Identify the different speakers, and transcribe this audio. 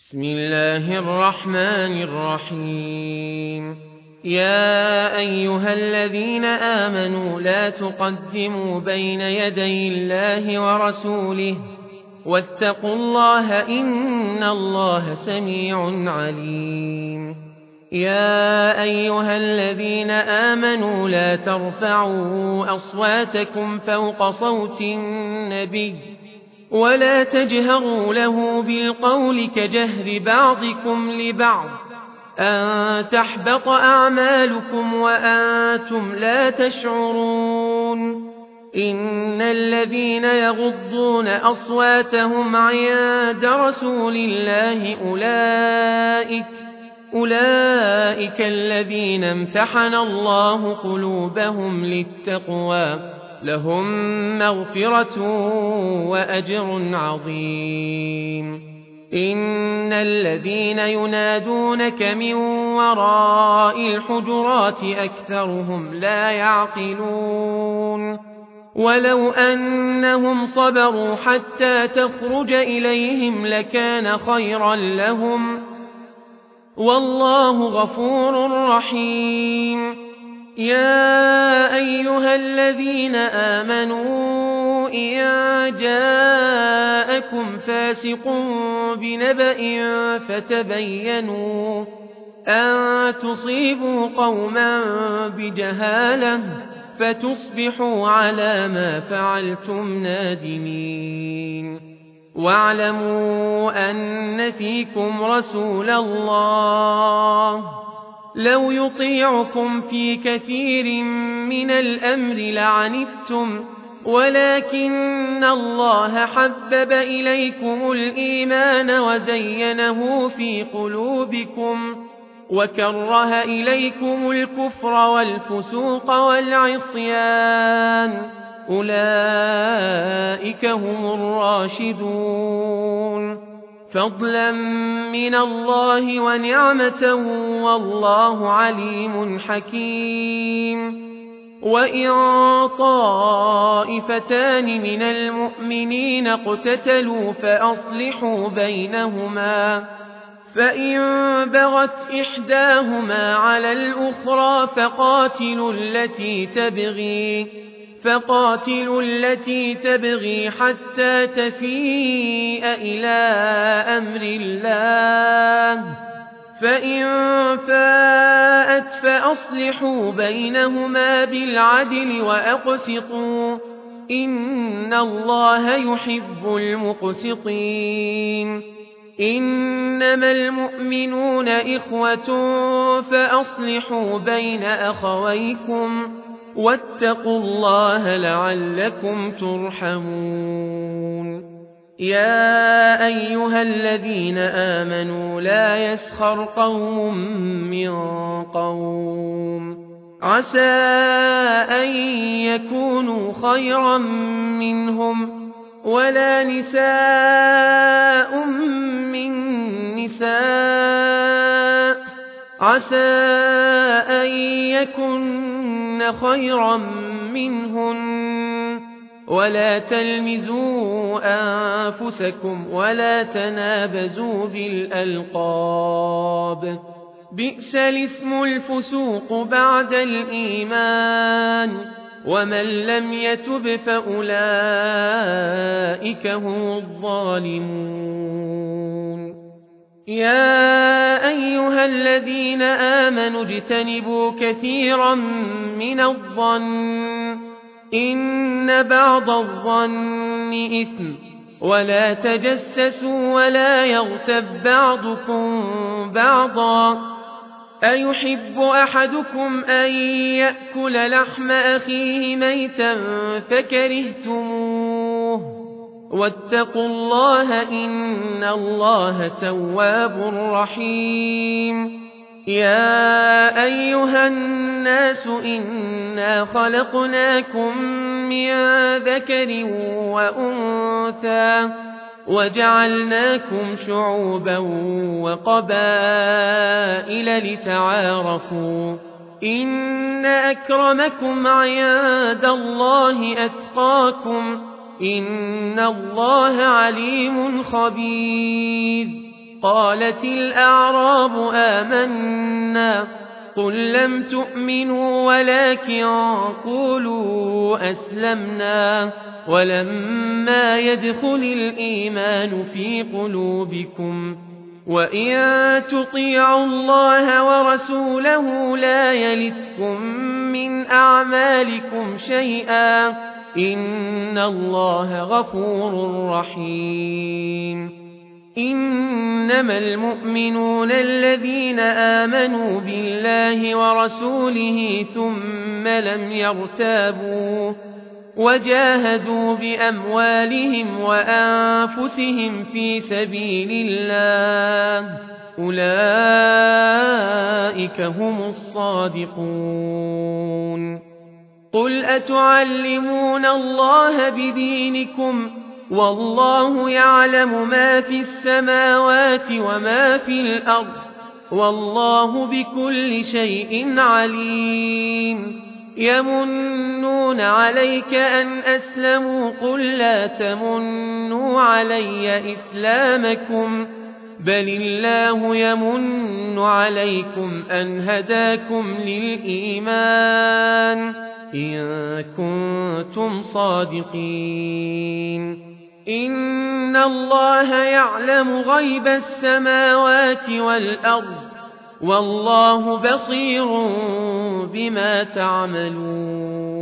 Speaker 1: بسم الله الرحمن الرحيم يا أيها الذين آمنوا لا تقدموا بين يدي الله ورسوله واتقوا الله إن الله سميع عليم يا أيها الذين آمنوا لا ترفعوا أصواتكم فوق صوت النبي ولا تجهروا له بالقول كجهر بعضكم لبعض أن تحبط أعمالكم وأنتم لا تشعرون إن الذين يغضون أصواتهم عند رسول الله أولئك الذين امتحن الله قلوبهم للتقوى لهم مغفرة وأجر عظيم إن الذين ينادونك من وراء الحجرات أكثرهم لا يعقلون ولو أنهم صبروا حتى تخرج إليهم لكان خيرا لهم والله غفور رحيم يا أيها الذين آمنوا إن جاءكم فاسق بنبأ فتبينوا أن تصيبوا قوما بجهالة فتصبحوا على ما فعلتم نادمين واعلموا أن فيكم رسول الله لو يطيعكم في كثير من الأمر لعنتم ولكن الله حبب إليكم الإيمان وزينه في قلوبكم وكره إليكم الكفر والفسوق والعصيان أولئك هم الراشدون فضلا من الله ونعمة والله عليم حكيم وإن طائفتان من المؤمنين اقتتلوا فأصلحوا بينهما فإن بغت إحداهما على الأخرى فقاتلوا التي تبغي حتى تفيء إلى أمر الله فإن فاءت فأصلحوا بينهما بالعدل وأقسطوا إن الله يحب المقسطين إنما المؤمنون إخوة فأصلحوا بين أخويكم واتقوا الله لعلكم ترحمون يا أيها الذين آمنوا لا يسخر قوم من قوم عسى أن يكونوا خيرا منهم ولا نساء من نساء عسى أن يكن خيرا منهن ولا تلمزوا أنفسكم ولا تنابزوا بالألقاب بئس الاسم الفسوق بعد الإيمان ومن لم يتب فأولئك هم الظالمون يا أيها الذين آمنوا اجتنبوا كثيرا من الظن إن بعض الظن إثم ولا تجسسوا ولا يغتب بعضكم بعضا أيحب أحدكم أن يأكل لحم أخيه ميتا فكرهتموه واتقوا الله إن الله تواب رحيم يا أيها الناس إنا خلقناكم من ذكر وأنثى وجعلناكم شعوبا وقبائل لتعارفوا إن أكرمكم عند الله أتقاكم إن الله عليم خبير قالت الأعراب آمنا قل لم تؤمنوا ولكن قولوا أسلمنا ولما يدخل الإيمان في قلوبكم وإن تطيعوا الله ورسوله لا يلتكم من أعمالكم شيئا إن الله غفور رحيم إنما المؤمنون الذين آمنوا بالله ورسوله ثم لم يرتابوا وجاهدوا بأموالهم وأنفسهم في سبيل الله أولئك هم الصادقون قل أتعلمون الله بدينكم والله يعلم ما في السماوات وما في الأرض والله بكل شيء عليم يمنون عليك أن أسلموا قل لا تمنوا علي إسلامكم بل الله يمن عليكم أن هداكم للإيمان إن كنتم صادقين إن الله يعلم غيب السماوات والأرض والله بصير بما تعملون